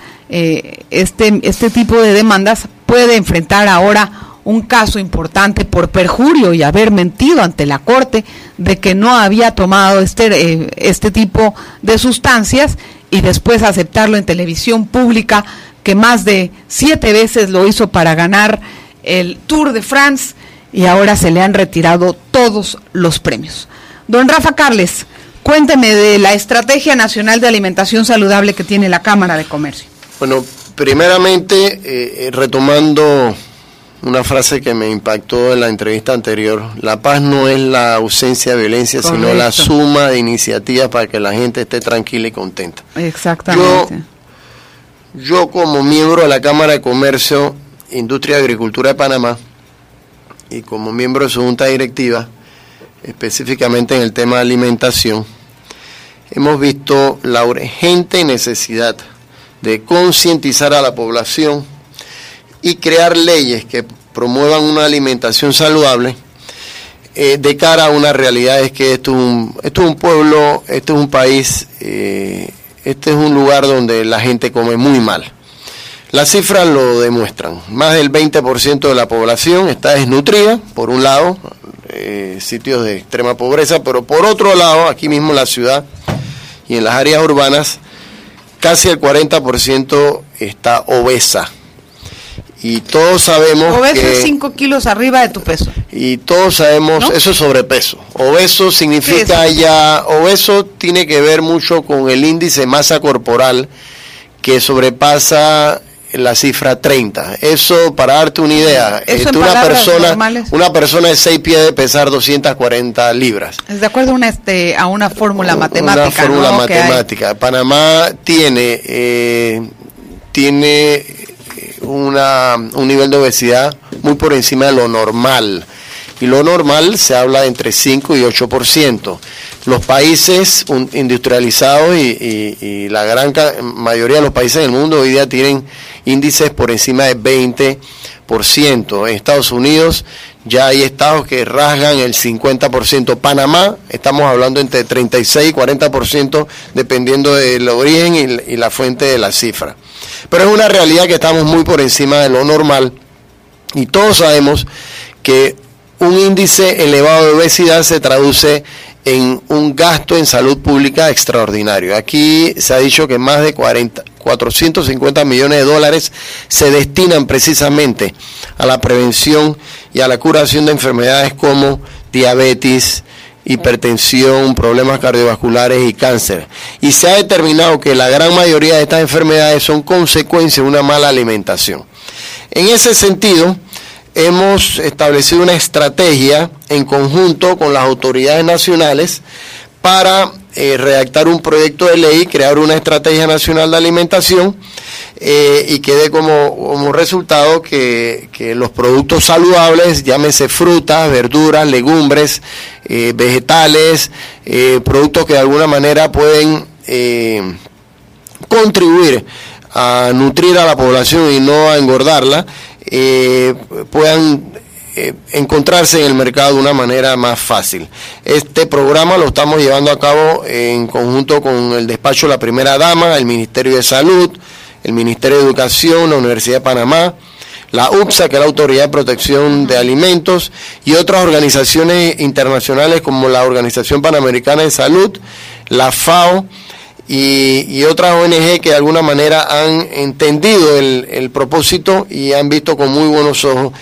este tipo de demandas, puede enfrentar ahora un caso importante por perjurio y haber mentido ante la corte de que no había tomado este tipo de sustancias y después aceptarlo en televisión pública, que más de 7 veces lo hizo para ganar el Tour de France y ahora se le han retirado todos los premios. Don Rafa Carles, cuénteme de la Estrategia Nacional de Alimentación Saludable que tiene la Cámara de Comercio. Bueno, primeramente, retomando una frase que me impactó en la entrevista anterior: la paz no es la ausencia de violencia, correcto, sino la suma de iniciativas para que la gente esté tranquila y contenta. Exactamente. Yo como miembro de la Cámara de Comercio, Industria y Agricultura de Panamá, y como miembro de su junta directiva, específicamente en el tema de alimentación, hemos visto la urgente necesidad de concientizar a la población y crear leyes que promuevan una alimentación saludable de cara a una realidad. Es que esto es un pueblo, este es un país, este es un lugar donde la gente come muy mal. Las cifras lo demuestran. Más del 20% de la población está desnutrida, por un lado, sitios de extrema pobreza, pero por otro lado, aquí mismo en la ciudad y en las áreas urbanas, casi el 40% está obesa. Y todos sabemos obeso que... es 5 kilos arriba de tu peso. Y todos sabemos, ¿no? Eso es sobrepeso. Obeso significa obeso tiene que ver mucho con el índice de masa corporal que sobrepasa la cifra 30. Eso, para darte una idea, una persona de 6 pies debe pesar 240 libras. Es de acuerdo a una fórmula matemática. Una fórmula matemática. Panamá tiene un nivel de obesidad muy por encima de lo normal. Y lo normal se habla de entre 5 y 8%. Los países industrializados y la gran mayoría de los países del mundo hoy día tienen índices por encima de 20%. En Estados Unidos ya hay estados que rasgan el 50%. Panamá, estamos hablando entre 36 y 40%, dependiendo del origen y la fuente de la cifra. Pero es una realidad que estamos muy por encima de lo normal, y todos sabemos que un índice elevado de obesidad se traduce en un gasto en salud pública extraordinario. Aquí se ha dicho que más de 450 millones de dólares se destinan precisamente a la prevención y a la curación de enfermedades como diabetes, hipertensión, problemas cardiovasculares y cáncer. Y se ha determinado que la gran mayoría de estas enfermedades son consecuencia de una mala alimentación. En ese sentido, hemos establecido una estrategia en conjunto con las autoridades nacionales para redactar un proyecto de ley, crear una estrategia nacional de alimentación y que dé como resultado que los productos saludables, llámese frutas, verduras, legumbres, vegetales, productos que de alguna manera pueden contribuir a nutrir a la población y no a engordarla, puedan encontrarse en el mercado de una manera más fácil. Este programa lo estamos llevando a cabo en conjunto con el despacho de la Primera Dama, el Ministerio de Salud, el Ministerio de Educación, la Universidad de Panamá, la UPSA, que es la Autoridad de Protección de Alimentos, y otras organizaciones internacionales como la Organización Panamericana de Salud, la FAO, y otras ONG que de alguna manera han entendido el propósito y han visto con muy buenos ojos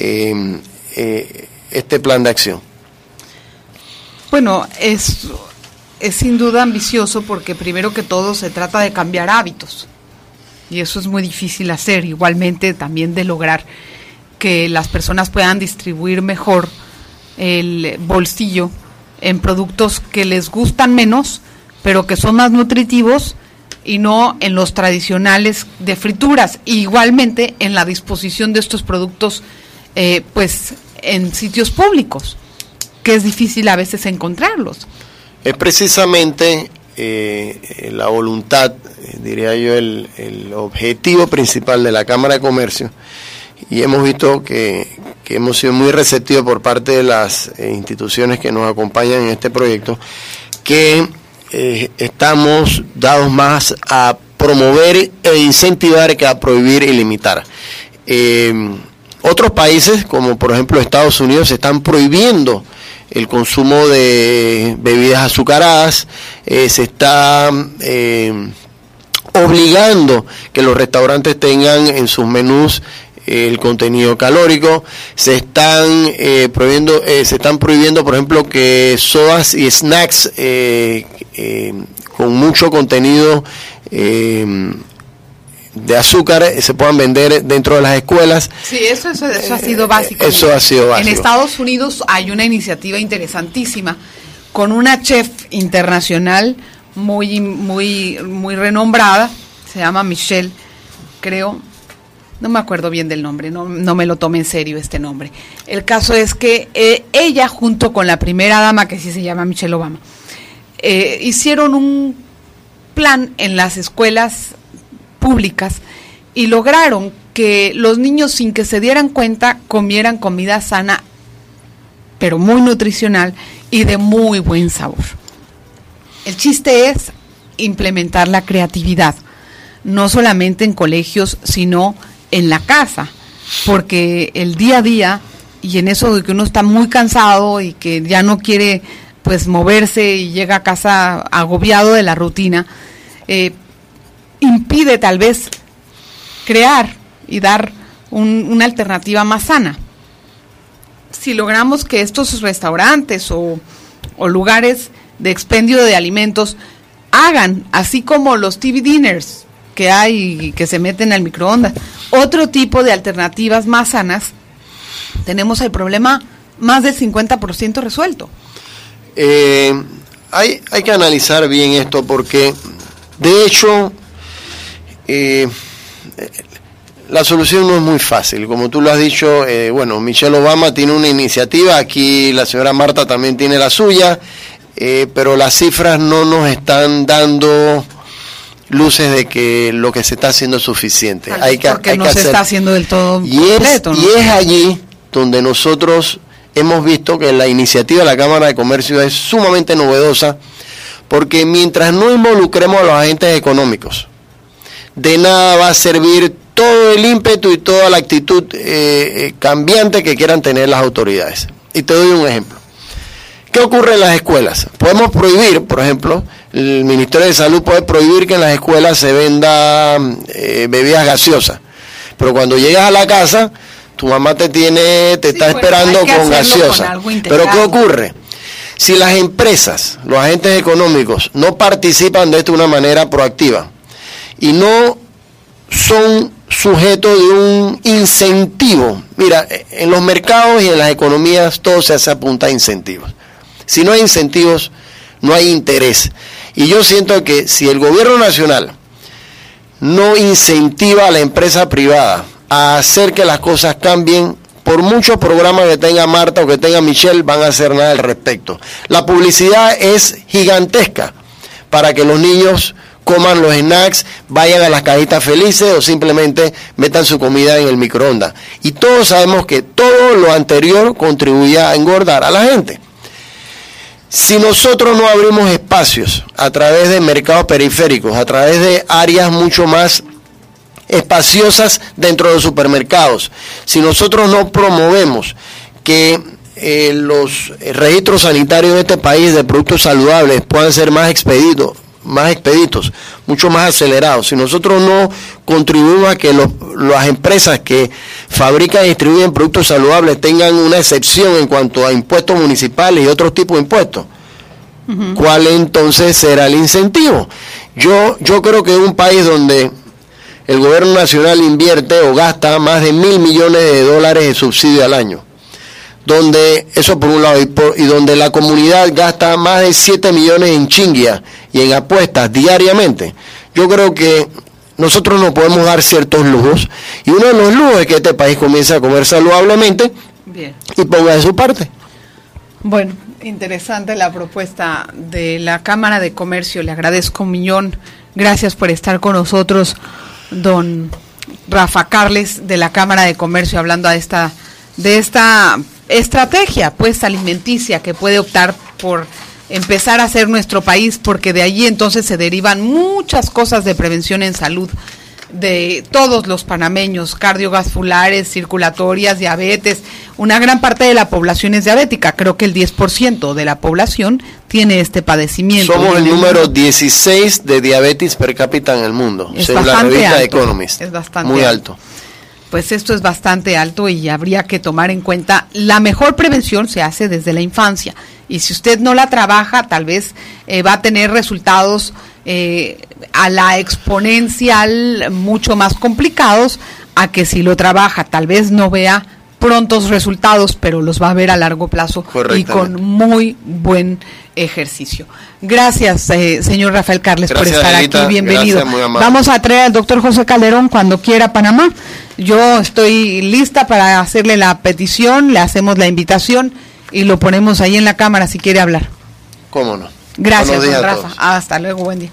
este plan de acción. Bueno, es sin duda ambicioso, porque primero que todo se trata de cambiar hábitos, y eso es muy difícil hacer. Igualmente también de lograr que las personas puedan distribuir mejor el bolsillo en productos que les gustan menos, pero que son más nutritivos, y no en los tradicionales de frituras. Y igualmente en la disposición de estos productos pues en sitios públicos, que es difícil a veces encontrarlos. Es precisamente la voluntad, diría yo, el objetivo principal de la Cámara de Comercio, y hemos visto que hemos sido muy receptivos por parte de las instituciones que nos acompañan en este proyecto, que estamos dados más a promover e incentivar que a prohibir y limitar. Otros países, como por ejemplo Estados Unidos, están prohibiendo el consumo de bebidas azucaradas, se está obligando que los restaurantes tengan en sus menús el contenido calórico, se están prohibiendo, por ejemplo, que sodas y snacks con mucho contenido de azúcar se puedan vender dentro de las escuelas. Sí, eso ha sido básico. Eso ha sido básico. En Estados Unidos hay una iniciativa interesantísima con una chef internacional muy renombrada, se llama Michelle, creo. No me acuerdo bien del nombre, no me lo tome en serio este nombre. El caso es que ella, junto con la Primera Dama, que sí se llama Michelle Obama, hicieron un plan en las escuelas públicas y lograron que los niños, sin que se dieran cuenta, comieran comida sana, pero muy nutricional y de muy buen sabor. El chiste es implementar la creatividad, no solamente en colegios, sino en la casa, porque el día a día, y en eso de que uno está muy cansado y que ya no quiere pues moverse y llega a casa agobiado de la rutina, impide tal vez crear y dar una alternativa más sana. Si logramos que estos restaurantes o lugares de expendio de alimentos hagan, así como los TV dinners que hay y que se meten al microondas, otro tipo de alternativas más sanas, tenemos el problema más del 50% resuelto. Hay que analizar bien esto porque, de hecho, la solución no es muy fácil. Como tú lo has dicho, Michelle Obama tiene una iniciativa, aquí la señora Marta también tiene la suya, pero las cifras no nos están dando luces de que lo que se está haciendo es suficiente. Porque no se está haciendo del todo completo, ¿no? Y es allí donde nosotros hemos visto que la iniciativa de la Cámara de Comercio es sumamente novedosa, porque mientras no involucremos a los agentes económicos, de nada va a servir todo el ímpetu y toda la actitud cambiante que quieran tener las autoridades. Y te doy un ejemplo. ¿Qué ocurre en las escuelas? Podemos prohibir, por ejemplo, el Ministerio de Salud puede prohibir que en las escuelas se venda bebidas gaseosas, pero cuando llegas a la casa, tu mamá te está esperando con gaseosa. Pero ¿qué ocurre? Si las empresas, los agentes económicos, no participan de esto de una manera proactiva y no son sujetos de un incentivo, mira, en los mercados y en las economías todo se hace a punta de incentivos. Si no hay incentivos, no hay interés. Y yo siento que si el gobierno nacional no incentiva a la empresa privada a hacer que las cosas cambien, por muchos programas que tenga Marta o que tenga Michelle, van a hacer nada al respecto. La publicidad es gigantesca para que los niños coman los snacks, vayan a las cajitas felices o simplemente metan su comida en el microondas. Y todos sabemos que todo lo anterior contribuye a engordar a la gente. Si nosotros no abrimos espacios a través de mercados periféricos, a través de áreas mucho más espaciosas dentro de los supermercados, si nosotros no promovemos que los registros sanitarios de este país de productos saludables puedan ser más expeditos, mucho más acelerados, si nosotros no contribuimos a que las empresas que fabrican y distribuyen productos saludables tengan una excepción en cuanto a impuestos municipales y otros tipos de impuestos, ¿cuál entonces será el incentivo? Yo creo que en un país donde el gobierno nacional invierte o gasta más de $1,000 millones de subsidio al año, donde eso por un lado, y donde la comunidad gasta más de 7 millones en chinguia y en apuestas diariamente, yo creo que nosotros nos podemos dar ciertos lujos, y uno de los lujos es que este país comience a comer saludablemente. Bien. Y ponga de su parte. Bueno, interesante la propuesta de la Cámara de Comercio, le agradezco un millón, gracias por estar con nosotros, don Rafa Carles de la Cámara de Comercio, hablando de esta estrategia pues alimenticia que puede optar por empezar a hacer nuestro país, porque de allí entonces se derivan muchas cosas de prevención en salud de todos los panameños, cardiovasculares, circulatorias, diabetes. Una gran parte de la población es diabética, creo que el 10% de la población tiene este padecimiento. Somos el número 16 de diabetes per cápita en el mundo, según la revista Economist. Es bastante muy alto. Pues esto es bastante alto y habría que tomar en cuenta, la mejor prevención se hace desde la infancia, y si usted no la trabaja, tal vez va a tener resultados a la exponencial mucho más complicados a que si lo trabaja, tal vez no vea prontos resultados, pero los va a ver a largo plazo y con muy buen ejercicio. Gracias, señor Rafael Carles, por estar aquí. Bienvenido. Gracias, vamos a traer al doctor José Calderón cuando quiera a Panamá. Yo estoy lista para hacerle la petición, le hacemos la invitación y lo ponemos ahí en la cámara si quiere hablar. ¿Cómo no? Gracias, don Rafa. Hasta luego, buen día.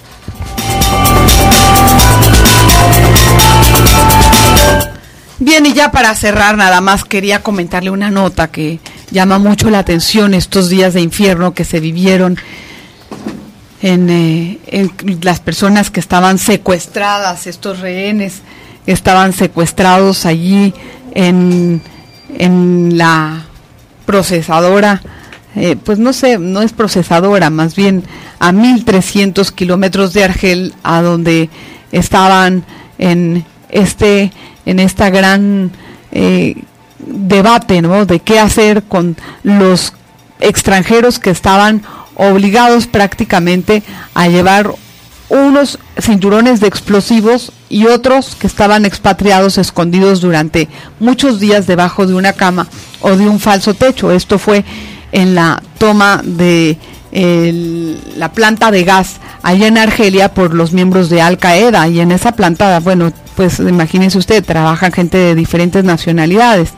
Bien, y ya para cerrar, nada más quería comentarle una nota que llama mucho la atención, estos días de infierno que se vivieron en las personas que estaban secuestradas, estos rehenes estaban secuestrados allí en la procesadora, pues no sé, no es procesadora, más bien a 1.300 kilómetros de Argel, a donde estaban en esta gran debate, ¿no?, de qué hacer con los extranjeros que estaban obligados prácticamente a llevar unos cinturones de explosivos y otros que estaban expatriados, escondidos durante muchos días debajo de una cama o de un falso techo. Esto fue en la toma de la planta de gas allá en Argelia por los miembros de Al Qaeda, y en esa planta, bueno, pues imagínense usted, trabajan gente de diferentes nacionalidades.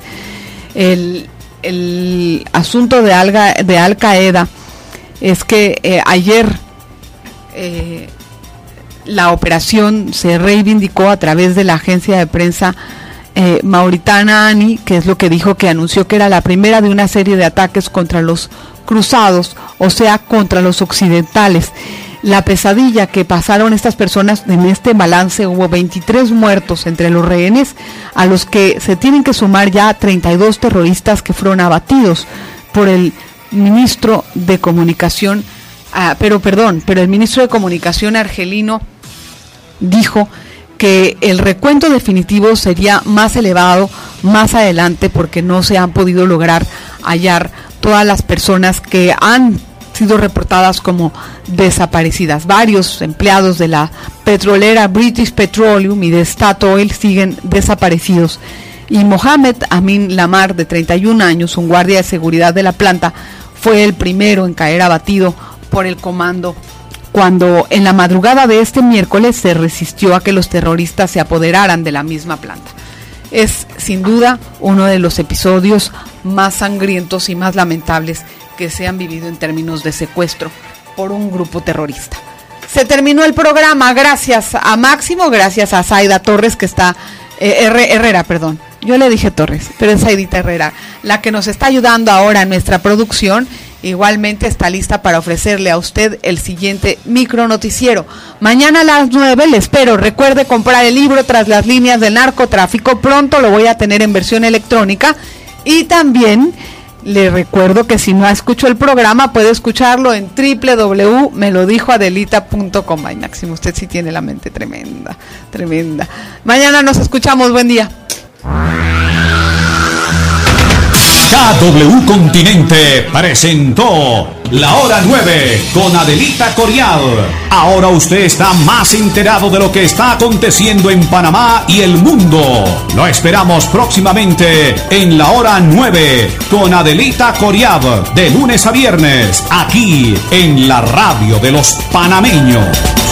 El asunto de Al Qaeda es que ayer la operación se reivindicó a través de la agencia de prensa mauritana ANI, que es lo que dijo, que anunció que era la primera de una serie de ataques contra los cruzados, o sea, contra los occidentales. La pesadilla que pasaron estas personas en este balance: hubo 23 muertos entre los rehenes, a los que se tienen que sumar ya 32 terroristas que fueron abatidos por el ministro de Comunicación, pero el ministro de Comunicación argelino dijo que el recuento definitivo sería más elevado más adelante, porque no se han podido lograr hallar todas las personas que han sido reportadas como desaparecidas. Varios empleados de la petrolera British Petroleum y de Statoil siguen desaparecidos. Y Mohamed Amin Lamar, de 31 años, un guardia de seguridad de la planta, fue el primero en caer abatido por el comando cuando en la madrugada de este miércoles se resistió a que los terroristas se apoderaran de la misma planta. Es sin duda uno de los episodios más sangrientos y más lamentables que se han vivido en términos de secuestro por un grupo terrorista. Se terminó el programa, gracias a Máximo, gracias a Zaida Torres, que está Herrera, perdón. Yo le dije Torres, pero es Zaidita Herrera, la que nos está ayudando ahora en nuestra producción. Igualmente está lista para ofrecerle a usted el siguiente micronoticiero. Mañana a las 9 le espero. Recuerde comprar el libro Tras las líneas del narcotráfico. Pronto lo voy a tener en versión electrónica. Y también le recuerdo que si no escuchó el programa, puede escucharlo en www.melodijoadelita.com. Ay, Máximo, usted sí tiene la mente tremenda, tremenda. Mañana nos escuchamos. Buen día. KW Continente presentó La Hora 9 con Adelita Coriad. Ahora usted está más enterado de lo que está aconteciendo en Panamá y el mundo. Lo esperamos próximamente en La Hora 9 con Adelita Coriad, de lunes a viernes, aquí en la radio de los panameños.